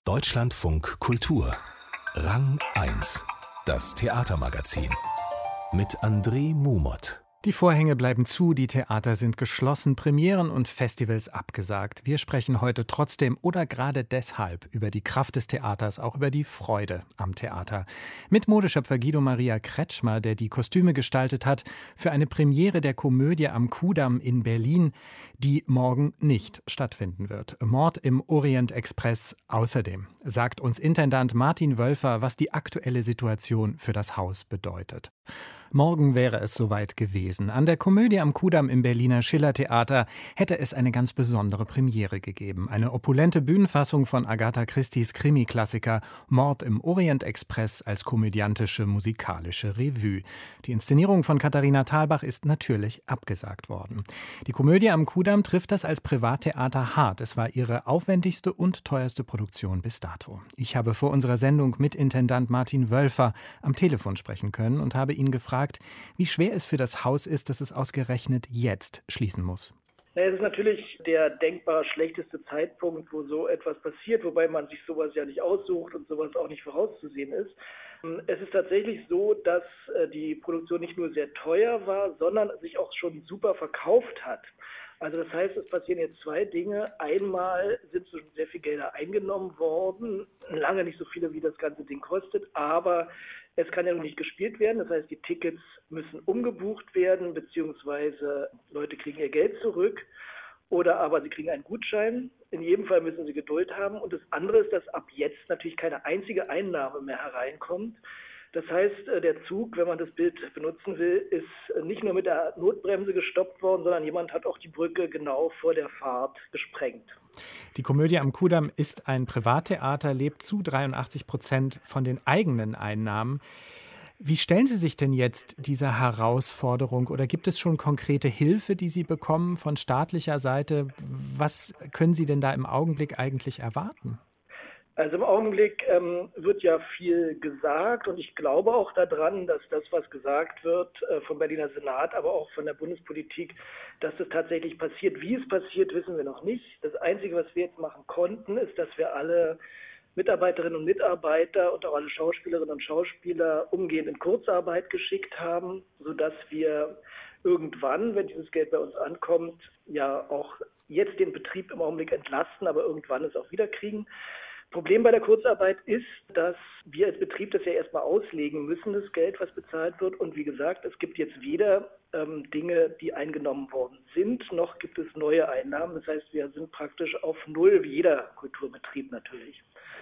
Deutschlandfunk Kultur Rang 1. Das Theatermagazin mit André Mumot. Die Vorhänge bleiben zu, die Theater sind geschlossen, Premieren und Festivals abgesagt. Wir sprechen heute trotzdem oder gerade deshalb über die Kraft des Theaters, auch über die Freude am Theater. Mit Modeschöpfer Guido Maria Kretschmer, der die Kostüme gestaltet hat, für eine Premiere der Komödie am Kudamm in Berlin, die morgen nicht stattfinden wird. Mord im Orient Express außerdem, sagt uns Intendant Martin Wölfer, was die aktuelle Situation für das Haus bedeutet. Morgen wäre es soweit gewesen. An der Komödie am Kudamm im Berliner Schillertheater hätte es eine ganz besondere Premiere gegeben. Eine opulente Bühnenfassung von Agatha Christie's Krimi-Klassiker Mord im Orient Express als komödiantische musikalische Revue. Die Inszenierung von Katharina Thalbach ist natürlich abgesagt worden. Die Komödie am Kudamm trifft das als Privattheater hart. Es war ihre aufwendigste und teuerste Produktion bis dato. Ich habe vor unserer Sendung mit Intendant Martin Wölfer am Telefon sprechen können und habe ihn gefragt, wie schwer es für das Haus ist, dass es ausgerechnet jetzt schließen muss. Es ist natürlich der denkbar schlechteste Zeitpunkt, wo so etwas passiert, wobei man sich sowas ja nicht aussucht und sowas auch nicht vorauszusehen ist. Es ist tatsächlich so, dass die Produktion nicht nur sehr teuer war, sondern sich auch schon super verkauft hat. Also das heißt, es passieren jetzt zwei Dinge. Einmal sind schon sehr viel Gelder eingenommen worden, lange nicht so viele, wie das ganze Ding kostet, aber es kann ja noch nicht gespielt werden. Das heißt, die Tickets müssen umgebucht werden, beziehungsweise Leute kriegen ihr Geld zurück oder aber sie kriegen einen Gutschein. In jedem Fall müssen sie Geduld haben. Und das andere ist, dass ab jetzt natürlich keine einzige Einnahme mehr hereinkommt. Das heißt, der Zug, wenn man das Bild benutzen will, ist nicht nur mit der Notbremse gestoppt worden, sondern jemand hat auch die Brücke genau vor der Fahrt gesprengt. Die Komödie am Kudamm ist ein Privattheater, lebt zu 83% von den eigenen Einnahmen. Wie stellen Sie sich denn jetzt dieser Herausforderung oder gibt es schon konkrete Hilfe, die Sie bekommen von staatlicher Seite? Was können Sie denn da im Augenblick eigentlich erwarten? Also im Augenblick wird ja viel gesagt und ich glaube auch daran, dass das, was gesagt wird vom Berliner Senat, aber auch von der Bundespolitik, dass das tatsächlich passiert. Wie es passiert, wissen wir noch nicht. Das Einzige, was wir jetzt machen konnten, ist, dass wir alle Mitarbeiterinnen und Mitarbeiter und auch alle Schauspielerinnen und Schauspieler umgehend in Kurzarbeit geschickt haben, sodass wir irgendwann, wenn dieses Geld bei uns ankommt, ja auch jetzt den Betrieb im Augenblick entlasten, aber irgendwann es auch wieder kriegen. Problem bei der Kurzarbeit ist, dass wir als Betrieb das ja erstmal auslegen müssen, das Geld, was bezahlt wird. Und wie gesagt, es gibt jetzt weder Dinge, die eingenommen worden sind, noch gibt es neue Einnahmen. Das heißt, wir sind praktisch auf Null, wie jeder Kulturbetrieb natürlich.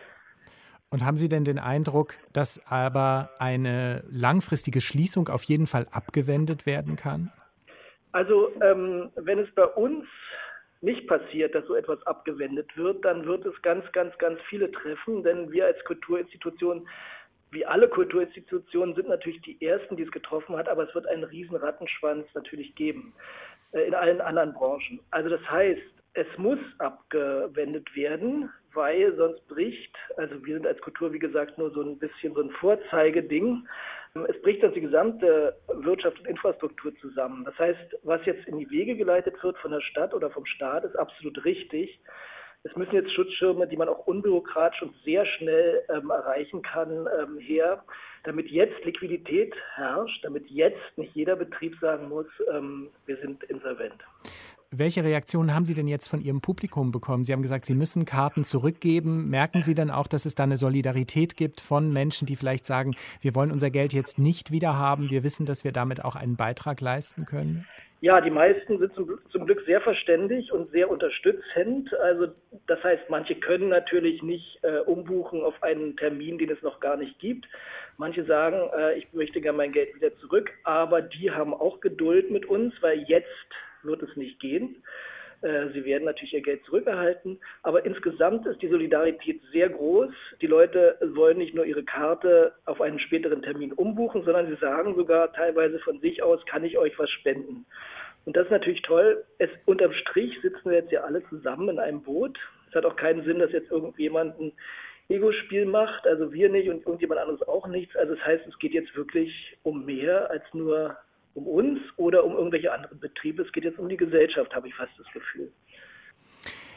Und haben Sie denn den Eindruck, dass aber eine langfristige Schließung auf jeden Fall abgewendet werden kann? Also wenn es bei uns nicht passiert, dass so etwas abgewendet wird, dann wird es ganz, ganz, ganz viele treffen, denn wir als Kulturinstitution, wie alle Kulturinstitutionen, sind natürlich die Ersten, die es getroffen hat, aber es wird einen riesen Rattenschwanz natürlich geben in allen anderen Branchen. Also das heißt, es muss abgewendet werden, weil sonst bricht, also wir sind als Kultur, wie gesagt, nur so ein bisschen so ein Vorzeigeding, es bricht sonst die gesamte Wirtschaft und Infrastruktur zusammen. Das heißt, was jetzt in die Wege geleitet wird von der Stadt oder vom Staat, ist absolut richtig. Es müssen jetzt Schutzschirme, die man auch unbürokratisch und sehr schnell erreichen kann, her, damit jetzt Liquidität herrscht, damit jetzt nicht jeder Betrieb sagen muss, wir sind insolvent. Welche Reaktionen haben Sie denn jetzt von Ihrem Publikum bekommen? Sie haben gesagt, Sie müssen Karten zurückgeben. Merken Sie denn auch, dass es da eine Solidarität gibt von Menschen, die vielleicht sagen, wir wollen unser Geld jetzt nicht wieder haben, wir wissen, dass wir damit auch einen Beitrag leisten können? Ja, die meisten sind zum Glück sehr verständig und sehr unterstützend. Also das heißt, manche können natürlich nicht umbuchen auf einen Termin, den es noch gar nicht gibt. Manche sagen, ich möchte gerne mein Geld wieder zurück, aber die haben auch Geduld mit uns, weil jetzt wird es nicht gehen. Sie werden natürlich ihr Geld zurückerhalten, aber insgesamt ist die Solidarität sehr groß. Die Leute wollen nicht nur ihre Karte auf einen späteren Termin umbuchen, sondern sie sagen sogar teilweise von sich aus, kann ich euch was spenden. Und das ist natürlich toll. Unterm Strich sitzen wir jetzt ja alle zusammen in einem Boot. Es hat auch keinen Sinn, dass jetzt irgendjemand ein Ego-Spiel macht, also wir nicht und irgendjemand anderes auch nichts. Also das heißt, es geht jetzt wirklich um mehr als nur um uns oder um irgendwelche anderen Betriebe. Es geht jetzt um die Gesellschaft, habe ich fast das Gefühl.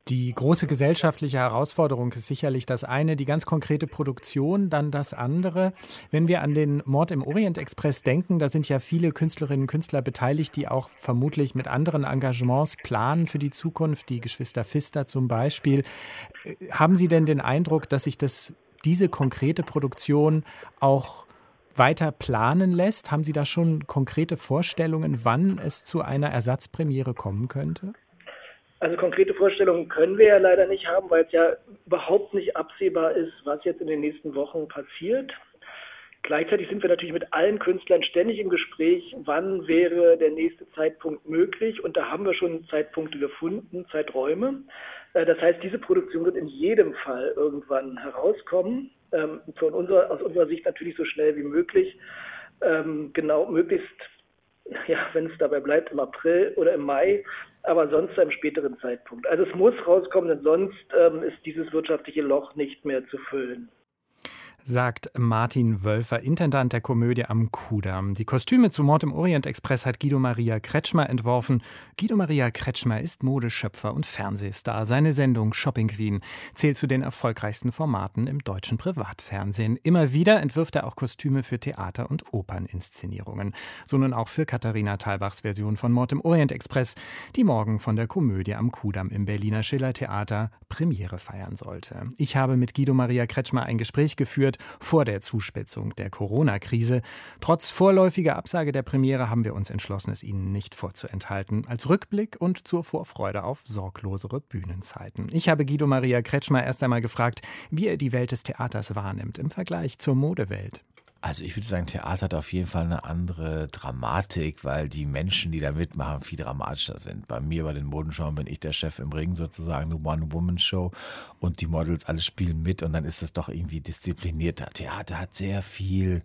Die große gesellschaftliche Herausforderung ist sicherlich das eine, die ganz konkrete Produktion, dann das andere. Wenn wir an den Mord im Orient Express denken, da sind ja viele Künstlerinnen und Künstler beteiligt, die auch vermutlich mit anderen Engagements planen für die Zukunft, die Geschwister Pfister zum Beispiel. Haben Sie denn den Eindruck, dass sich diese konkrete Produktion auch weiter planen lässt? Haben Sie da schon konkrete Vorstellungen, wann es zu einer Ersatzpremiere kommen könnte? Also konkrete Vorstellungen können wir ja leider nicht haben, weil es ja überhaupt nicht absehbar ist, was jetzt in den nächsten Wochen passiert. Gleichzeitig sind wir natürlich mit allen Künstlern ständig im Gespräch, wann wäre der nächste Zeitpunkt möglich. Und da haben wir schon Zeitpunkte gefunden, Zeiträume. Das heißt, diese Produktion wird in jedem Fall irgendwann herauskommen. Aus unserer Sicht natürlich so schnell wie möglich. Genau, möglichst, ja, wenn es dabei bleibt, im April oder im Mai. Aber sonst zu einem späteren Zeitpunkt. Also es muss rauskommen, denn sonst ist dieses wirtschaftliche Loch nicht mehr zu füllen. Sagt Martin Wölfer, Intendant der Komödie am Kudamm. Die Kostüme zu Mord im Orient Express hat Guido Maria Kretschmer entworfen. Guido Maria Kretschmer ist Modeschöpfer und Fernsehstar. Seine Sendung Shopping Queen zählt zu den erfolgreichsten Formaten im deutschen Privatfernsehen. Immer wieder entwirft er auch Kostüme für Theater- und Operninszenierungen. So nun auch für Katharina Thalbachs Version von Mord im Orient Express, die morgen von der Komödie am Kudamm im Berliner Schillertheater Premiere feiern sollte. Ich habe mit Guido Maria Kretschmer ein Gespräch geführt vor der Zuspitzung der Corona-Krise. Trotz vorläufiger Absage der Premiere haben wir uns entschlossen, es Ihnen nicht vorzuenthalten, als Rückblick und zur Vorfreude auf sorglosere Bühnenzeiten. Ich habe Guido Maria Kretschmer erst einmal gefragt, wie er die Welt des Theaters wahrnimmt im Vergleich zur Modewelt. Also ich würde sagen, Theater hat auf jeden Fall eine andere Dramatik, weil die Menschen, die da mitmachen, viel dramatischer sind. Bei mir bei den Modenschauen bin ich der Chef im Ring sozusagen, eine One-Woman-Show und die Models alle spielen mit und dann ist es doch irgendwie disziplinierter. Theater hat sehr viel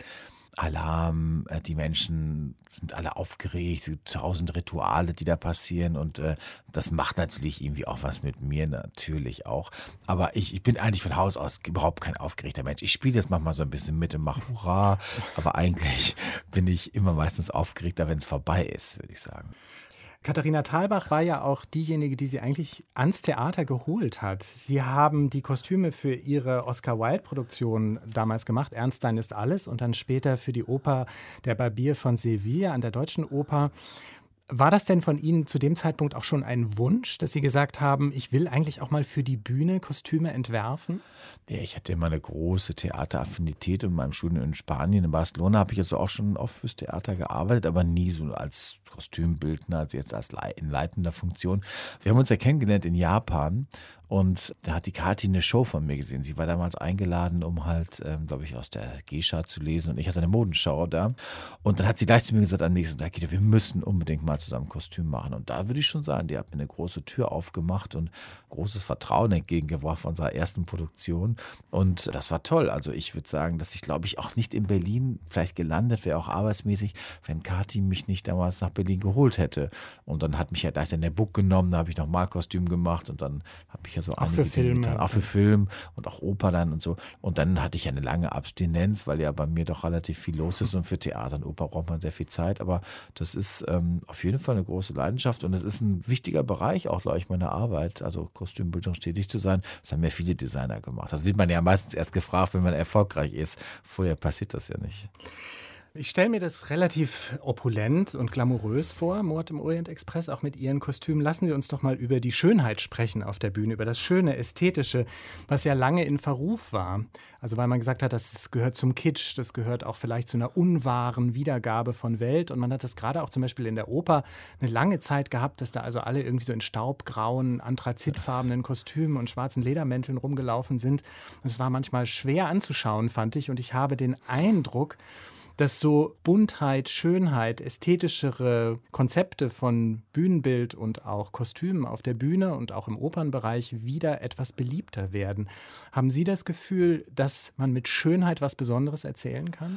Alarm, die Menschen sind alle aufgeregt, es gibt 1000 Rituale, die da passieren und das macht natürlich irgendwie auch was mit mir, natürlich auch. Aber ich bin eigentlich von Haus aus überhaupt kein aufgeregter Mensch. Ich spiele das manchmal so ein bisschen mit und mache Hurra, aber eigentlich bin ich immer meistens aufgeregter, wenn es vorbei ist, würde ich sagen. Katharina Thalbach war ja auch diejenige, die sie eigentlich ans Theater geholt hat. Sie haben die Kostüme für ihre Oscar-Wilde-Produktion damals gemacht, Ernstein ist alles, und dann später für die Oper Der Barbier von Sevilla an der Deutschen Oper. War das denn von Ihnen zu dem Zeitpunkt auch schon ein Wunsch, dass Sie gesagt haben, ich will eigentlich auch mal für die Bühne Kostüme entwerfen? Ja, ich hatte immer eine große Theateraffinität in meinem Studium in Spanien. In Barcelona habe ich also auch schon oft fürs Theater gearbeitet, aber nie so als Kostümbildner, also jetzt in leitender Funktion. Wir haben uns ja kennengelernt in Japan und da hat die Kathi eine Show von mir gesehen. Sie war damals eingeladen, um halt, glaube ich, aus der Geisha zu lesen und ich hatte eine Modenschau da. Und dann hat sie gleich zu mir gesagt am nächsten Tag, wir müssen unbedingt mal zusammen Kostüm machen. Und da würde ich schon sagen, die hat mir eine große Tür aufgemacht und großes Vertrauen entgegengebracht von unserer ersten Produktion. Und das war toll. Also ich würde sagen, dass ich, glaube ich, auch nicht in Berlin vielleicht gelandet wäre, auch arbeitsmäßig, wenn Kathi mich nicht damals nach Berlin geholt hätte. Und dann hat mich ja gleich in der Book genommen, da habe ich nochmal Kostüm gemacht und dann habe ich ja so auch für Filme. Auch für Film und auch Oper dann und so. Und dann hatte ich ja eine lange Abstinenz, weil ja bei mir doch relativ viel los ist und für Theater und Oper braucht man sehr viel Zeit. Aber das ist auf jeden Fall eine große Leidenschaft und es ist ein wichtiger Bereich auch, glaube ich, meiner Arbeit, also Kostümbildung tätig zu sein. Das haben ja viele Designer gemacht. Das wird man ja meistens erst gefragt, wenn man erfolgreich ist. Vorher passiert das ja nicht. Ich stelle mir das relativ opulent und glamourös vor, Mord im Orient Express, auch mit Ihren Kostümen. Lassen Sie uns doch mal über die Schönheit sprechen auf der Bühne, über das Schöne, Ästhetische, was ja lange in Verruf war. Also weil man gesagt hat, das gehört zum Kitsch, das gehört auch vielleicht zu einer unwahren Wiedergabe von Welt. Und man hat das gerade auch zum Beispiel in der Oper eine lange Zeit gehabt, dass da also alle irgendwie so in staubgrauen, anthrazitfarbenen Kostümen und schwarzen Ledermänteln rumgelaufen sind. Es war manchmal schwer anzuschauen, fand ich. Und ich habe den Eindruck, dass so Buntheit, Schönheit, ästhetischere Konzepte von Bühnenbild und auch Kostümen auf der Bühne und auch im Opernbereich wieder etwas beliebter werden. Haben Sie das Gefühl, dass man mit Schönheit was Besonderes erzählen kann?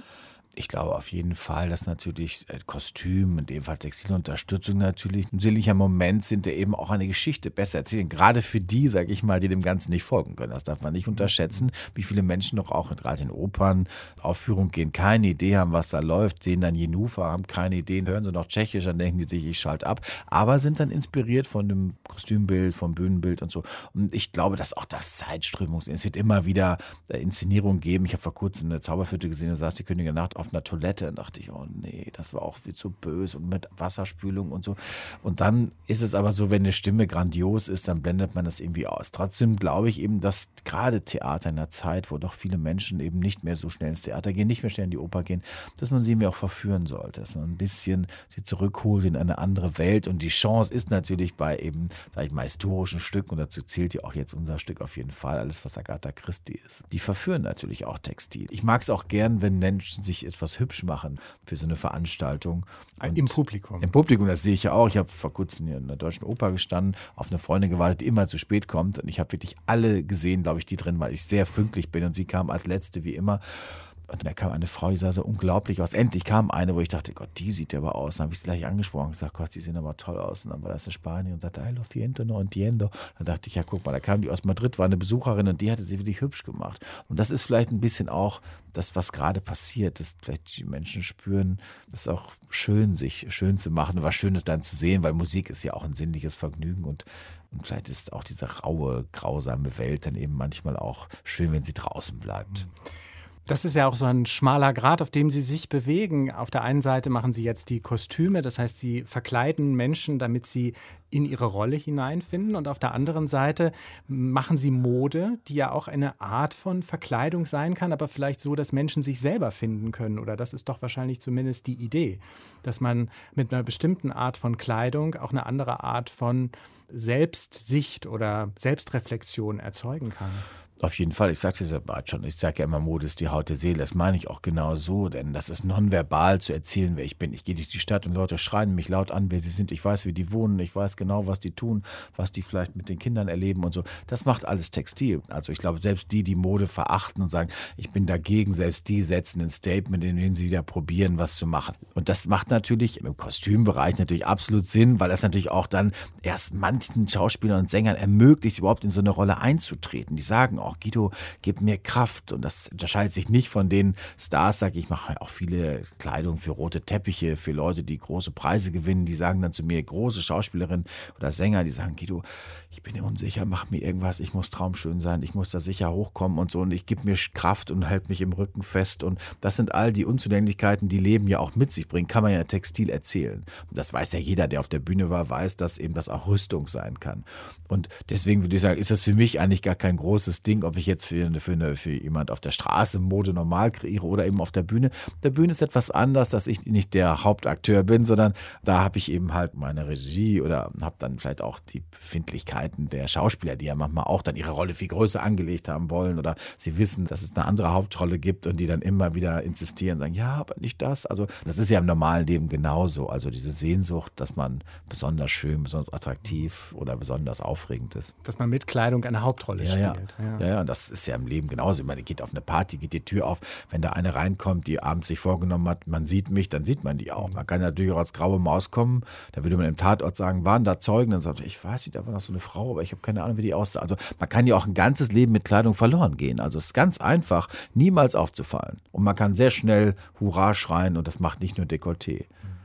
Ich glaube auf jeden Fall, dass natürlich Kostüm, in dem Fall Textilunterstützung natürlich ein sinnlicher Moment sind, der eben auch eine Geschichte besser erzählen. Gerade für die, sage ich mal, die dem Ganzen nicht folgen können. Das darf man nicht unterschätzen, wie viele Menschen doch auch gerade in Opern, Aufführungen gehen, keine Idee haben, was da läuft, sehen dann Jennifer, haben keine Ideen, hören sie noch Tschechisch, dann denken die sich, ich schalte ab, aber sind dann inspiriert von dem Kostümbild, vom Bühnenbild und so. Und ich glaube, dass auch das Zeitströmung ist. Es wird immer wieder Inszenierungen geben. Ich habe vor kurzem eine Zauberflöte gesehen, da saß die Königin der Nacht auf einer Toilette und dachte ich, oh nee, das war auch viel zu böse und mit Wasserspülung und so. Und dann ist es aber so, wenn eine Stimme grandios ist, dann blendet man das irgendwie aus. Trotzdem glaube ich eben, dass gerade Theater in einer Zeit, wo doch viele Menschen eben nicht mehr so schnell ins Theater gehen, nicht mehr schnell in die Oper gehen, dass man sie mir auch verführen sollte, dass man ein bisschen sie zurückholt in eine andere Welt. Und die Chance ist natürlich bei eben, sage ich mal, historischen Stücken, und dazu zählt ja auch jetzt unser Stück auf jeden Fall, alles was Agatha Christie ist. Die verführen natürlich auch Textil. Ich mag es auch gern, wenn Menschen sich etwas hübsch machen für so eine Veranstaltung. Und im Publikum. Im Publikum, das sehe ich ja auch. Ich habe vor kurzem hier in der Deutschen Oper gestanden, auf eine Freundin gewartet, die immer zu spät kommt. Und ich habe wirklich alle gesehen, glaube ich, die drin, weil ich sehr pünktlich bin. Und sie kam als Letzte wie immer. Und da kam eine Frau, die sah so unglaublich aus. Endlich kam eine, wo ich dachte, Gott, die sieht ja aber aus. Dann habe ich sie gleich angesprochen und gesagt, Gott, sie sehen aber toll aus. Und dann war das eine Spanierin und sagte, I lo siento, no entiendo. Dann dachte ich, ja, guck mal, da kam die aus Madrid, war eine Besucherin und die hatte sie wirklich hübsch gemacht. Und das ist vielleicht ein bisschen auch das, was gerade passiert, dass vielleicht die Menschen spüren, es ist auch schön, sich schön zu machen und was Schönes dann zu sehen, weil Musik ist ja auch ein sinnliches Vergnügen und vielleicht ist auch diese raue, grausame Welt dann eben manchmal auch schön, wenn sie draußen bleibt. Das ist ja auch so ein schmaler Grat, auf dem Sie sich bewegen. Auf der einen Seite machen Sie jetzt die Kostüme, das heißt, Sie verkleiden Menschen, damit sie in ihre Rolle hineinfinden. Und auf der anderen Seite machen Sie Mode, die ja auch eine Art von Verkleidung sein kann, aber vielleicht so, dass Menschen sich selber finden können. Oder das ist doch wahrscheinlich zumindest die Idee, dass man mit einer bestimmten Art von Kleidung auch eine andere Art von Selbstsicht oder Selbstreflexion erzeugen kann. Auf jeden Fall, ich sage es ja bald schon, ich sage ja immer, Mode ist die Haut der Seele, das meine ich auch genau so, denn das ist nonverbal zu erzählen, wer ich bin. Ich gehe durch die Stadt und Leute schreien mich laut an, wer sie sind, ich weiß, wie die wohnen, ich weiß genau, was die tun, was die vielleicht mit den Kindern erleben und so. Das macht alles Textil. Also ich glaube, selbst die Mode verachten und sagen, ich bin dagegen, selbst die setzen ein Statement, in dem sie wieder probieren, was zu machen. Und das macht natürlich im Kostümbereich natürlich absolut Sinn, weil das natürlich auch dann erst manchen Schauspielern und Sängern ermöglicht, überhaupt in so eine Rolle einzutreten. Die sagen auch, Guido, gib mir Kraft. Und das unterscheidet sich nicht von den Stars, sage ich, mache auch viele Kleidung für rote Teppiche, für Leute, die große Preise gewinnen. Die sagen dann zu mir, große Schauspielerinnen oder Sänger, die sagen, Guido, ich bin unsicher, mach mir irgendwas, ich muss traumschön sein, ich muss da sicher hochkommen und so. Und ich gebe mir Kraft und halte mich im Rücken fest. Und das sind all die Unzulänglichkeiten, die Leben ja auch mit sich bringen, kann man ja Textil erzählen. Und das weiß ja jeder, der auf der Bühne war, weiß, dass eben das auch Rüstung sein kann. Und deswegen würde ich sagen, ist das für mich eigentlich gar kein großes Ding, ob ich jetzt für jemand auf der Straße Mode normal kreiere oder eben auf der Bühne. Der Bühne ist etwas anders, dass ich nicht der Hauptakteur bin, sondern da habe ich eben halt meine Regie oder habe dann vielleicht auch die Befindlichkeiten der Schauspieler, die ja manchmal auch dann ihre Rolle viel größer angelegt haben wollen oder sie wissen, dass es eine andere Hauptrolle gibt und die dann immer wieder insistieren, sagen, ja, aber nicht das. Also das ist ja im normalen Leben genauso. Also diese Sehnsucht, dass man besonders schön, besonders attraktiv oder besonders aufregend ist. Dass man mit Kleidung eine Hauptrolle spielt. Ja, und das ist ja im Leben genauso. Ich meine, geht auf eine Party, geht die Tür auf. Wenn da eine reinkommt, die abends sich vorgenommen hat, man sieht mich, dann sieht man die auch. Man kann natürlich auch als graue Maus kommen. Da würde man im Tatort sagen, waren da Zeugen? Dann sagt man, ich weiß nicht, da war noch so eine Frau, aber ich habe keine Ahnung, wie die aussah. Also man kann ja auch ein ganzes Leben mit Kleidung verloren gehen. Also es ist ganz einfach, niemals aufzufallen. Und man kann sehr schnell Hurra schreien und das macht nicht nur Dekolleté.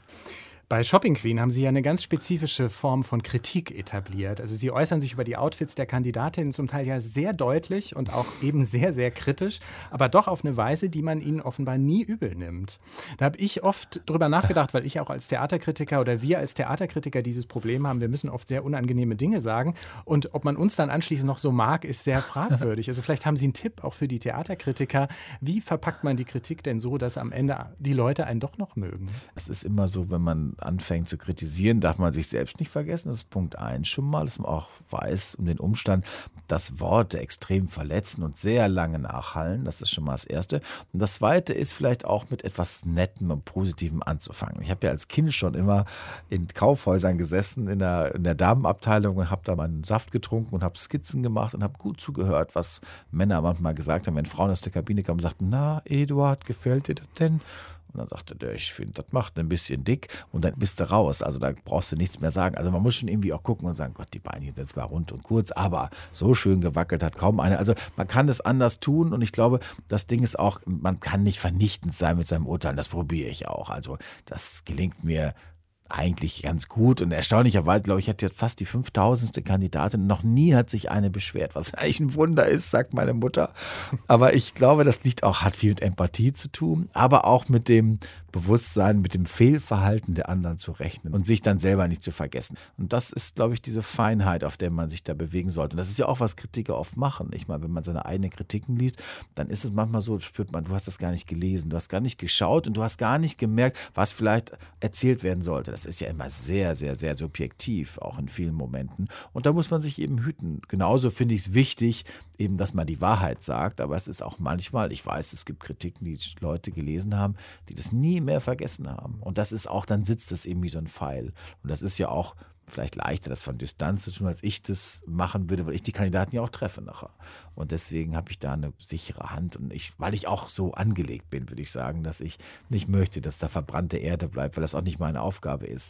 Bei Shopping Queen haben Sie ja eine ganz spezifische Form von Kritik etabliert. Also Sie äußern sich über die Outfits der Kandidatinnen zum Teil ja sehr deutlich und auch eben sehr, sehr kritisch, aber doch auf eine Weise, die man ihnen offenbar nie übel nimmt. Da habe ich oft drüber nachgedacht, weil ich auch als Theaterkritiker oder wir als Theaterkritiker dieses Problem haben, wir müssen oft sehr unangenehme Dinge sagen und ob man uns dann anschließend noch so mag, ist sehr fragwürdig. Also vielleicht haben Sie einen Tipp auch für die Theaterkritiker. Wie verpackt man die Kritik denn so, dass am Ende die Leute einen doch noch mögen? Es ist immer so, wenn man anfängt zu kritisieren, darf man sich selbst nicht vergessen. Das ist Punkt 1 schon mal, dass man auch weiß um den Umstand, dass Worte extrem verletzen und sehr lange nachhallen. Das ist schon mal das Erste. Und das Zweite ist vielleicht auch mit etwas Nettem und Positivem anzufangen. Ich habe ja als Kind schon immer in Kaufhäusern gesessen, in der Damenabteilung und habe da meinen Saft getrunken und habe Skizzen gemacht und habe gut zugehört, was Männer manchmal gesagt haben, wenn Frauen aus der Kabine kamen und sagten, na Eduard, gefällt dir das denn? Und dann sagte der, ich finde, das macht ein bisschen dick und dann bist du raus. Also da brauchst du nichts mehr sagen. Also man muss schon irgendwie auch gucken und sagen, Gott, die Beine sind zwar rund und kurz, aber so schön gewackelt hat kaum einer. Also man kann es anders tun und ich glaube, das Ding ist auch, man kann nicht vernichtend sein mit seinem Urteil. Das probiere ich auch. Also das gelingt mir eigentlich ganz gut und erstaunlicherweise, glaube ich, hat jetzt fast die 5000. Kandidatin. Noch nie hat sich eine beschwert, was eigentlich ein Wunder ist, sagt meine Mutter. Aber ich glaube, das hat viel mit Empathie zu tun, aber auch mit dem Bewusstsein, mit dem Fehlverhalten der anderen zu rechnen und sich dann selber nicht zu vergessen. Und das ist, glaube ich, diese Feinheit, auf der man sich da bewegen sollte. Und das ist ja auch, was Kritiker oft machen. Ich meine, wenn man seine eigenen Kritiken liest, dann ist es manchmal so, spürt man, du hast das gar nicht gelesen, du hast gar nicht geschaut und du hast gar nicht gemerkt, was vielleicht erzählt werden sollte. Das ist ja immer sehr, sehr, sehr subjektiv, auch in vielen Momenten. Und da muss man sich eben hüten. Genauso finde ich es wichtig, eben, dass man die Wahrheit sagt. Aber es ist auch manchmal, ich weiß, es gibt Kritiken, die Leute gelesen haben, die das nie mehr vergessen haben. Und das ist auch, dann sitzt es eben wie so ein Pfeil. Und das ist ja auch vielleicht leichter, das von Distanz zu tun, als ich das machen würde, weil ich die Kandidaten ja auch treffe nachher. Und deswegen habe ich da eine sichere Hand. Und weil ich auch so angelegt bin, würde ich sagen, dass ich nicht möchte, dass da verbrannte Erde bleibt, weil das auch nicht meine Aufgabe ist.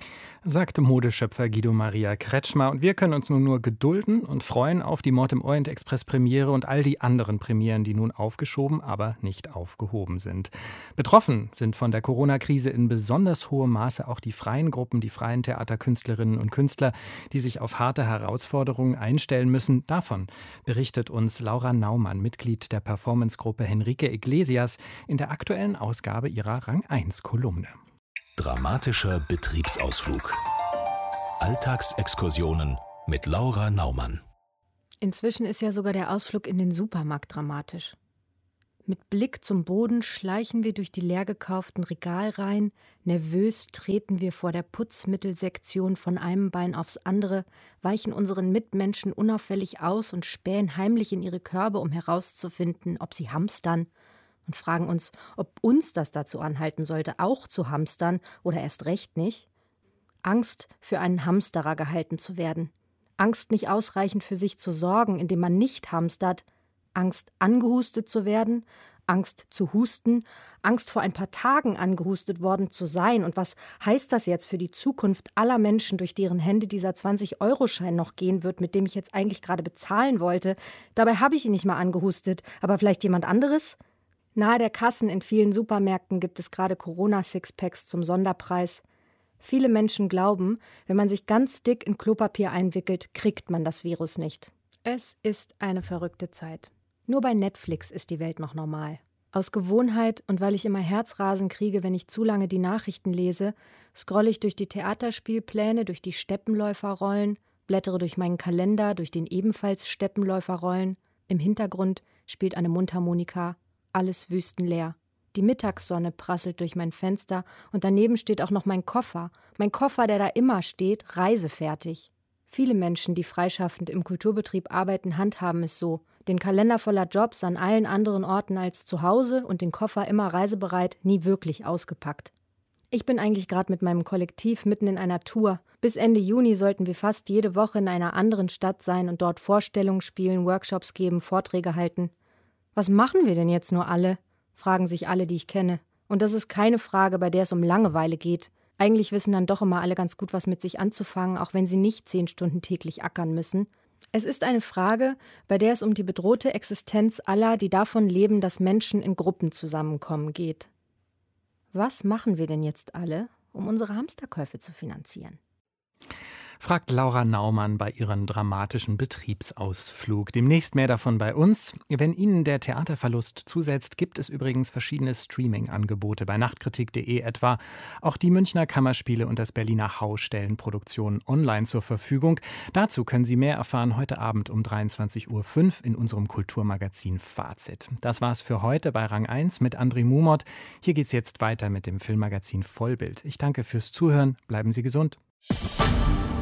Sagte Modeschöpfer Guido Maria Kretschmer. Und wir können uns nun nur gedulden und freuen auf die Mord im Orient Express Premiere und all die anderen Premieren, die nun aufgeschoben, aber nicht aufgehoben sind. Betroffen sind von der Corona-Krise in besonders hohem Maße auch die freien Gruppen, die freien Theaterkünstlerinnen und Künstler, die sich auf harte Herausforderungen einstellen müssen. Davon berichtet uns Laura Naumann, Mitglied der Performancegruppe Henrique Iglesias, in der aktuellen Ausgabe ihrer Rang-1-Kolumne. Dramatischer Betriebsausflug. Alltagsexkursionen mit Laura Naumann. Inzwischen ist ja sogar der Ausflug in den Supermarkt dramatisch. Mit Blick zum Boden schleichen wir durch die leer gekauften Regalreihen, nervös treten wir vor der Putzmittelsektion von einem Bein aufs andere, weichen unseren Mitmenschen unauffällig aus und spähen heimlich in ihre Körbe, um herauszufinden, ob sie hamstern, und fragen uns, ob uns das dazu anhalten sollte, auch zu hamstern oder erst recht nicht. Angst, für einen Hamsterer gehalten zu werden. Angst, nicht ausreichend für sich zu sorgen, indem man nicht hamstert. Angst, angehustet zu werden. Angst zu husten. Angst, vor ein paar Tagen angehustet worden zu sein. Und was heißt das jetzt für die Zukunft aller Menschen, durch deren Hände dieser 20-Euro-Schein noch gehen wird, mit dem ich jetzt eigentlich gerade bezahlen wollte? Dabei habe ich ihn nicht mal angehustet. Aber vielleicht jemand anderes? Nahe der Kassen in vielen Supermärkten gibt es gerade Corona-Sixpacks zum Sonderpreis. Viele Menschen glauben, wenn man sich ganz dick in Klopapier einwickelt, kriegt man das Virus nicht. Es ist eine verrückte Zeit. Nur bei Netflix ist die Welt noch normal. Aus Gewohnheit und weil ich immer Herzrasen kriege, wenn ich zu lange die Nachrichten lese, scrolle ich durch die Theaterspielpläne, durch die Steppenläuferrollen, blättere durch meinen Kalender, durch den ebenfalls Steppenläuferrollen. Im Hintergrund spielt eine Mundharmonika. Alles wüstenleer. Die Mittagssonne prasselt durch mein Fenster und daneben steht auch noch mein Koffer. Mein Koffer, der da immer steht, reisefertig. Viele Menschen, die freischaffend im Kulturbetrieb arbeiten, handhaben es so. Den Kalender voller Jobs an allen anderen Orten als zu Hause und den Koffer immer reisebereit, nie wirklich ausgepackt. Ich bin eigentlich gerade mit meinem Kollektiv mitten in einer Tour. Bis Ende Juni sollten wir fast jede Woche in einer anderen Stadt sein und dort Vorstellungen spielen, Workshops geben, Vorträge halten. Was machen wir denn jetzt nur alle? Fragen sich alle, die ich kenne. Und das ist keine Frage, bei der es um Langeweile geht. Eigentlich wissen dann doch immer alle ganz gut, was mit sich anzufangen, auch wenn sie nicht 10 Stunden täglich ackern müssen. Es ist eine Frage, bei der es um die bedrohte Existenz aller, die davon leben, dass Menschen in Gruppen zusammenkommen, geht. Was machen wir denn jetzt alle, um unsere Hamsterkäufe zu finanzieren? fragt Laura Naumann bei ihrem dramatischen Betriebsausflug. Demnächst mehr davon bei uns. Wenn Ihnen der Theaterverlust zusetzt, gibt es übrigens verschiedene Streaming-Angebote bei nachtkritik.de etwa. Auch die Münchner Kammerspiele und das Berliner Haus stellen Produktionen online zur Verfügung. Dazu können Sie mehr erfahren heute Abend um 23:05 Uhr in unserem Kulturmagazin Fazit. Das war's für heute bei Rang 1 mit André Mumot. Hier geht's jetzt weiter mit dem Filmmagazin Vollbild. Ich danke fürs Zuhören. Bleiben Sie gesund.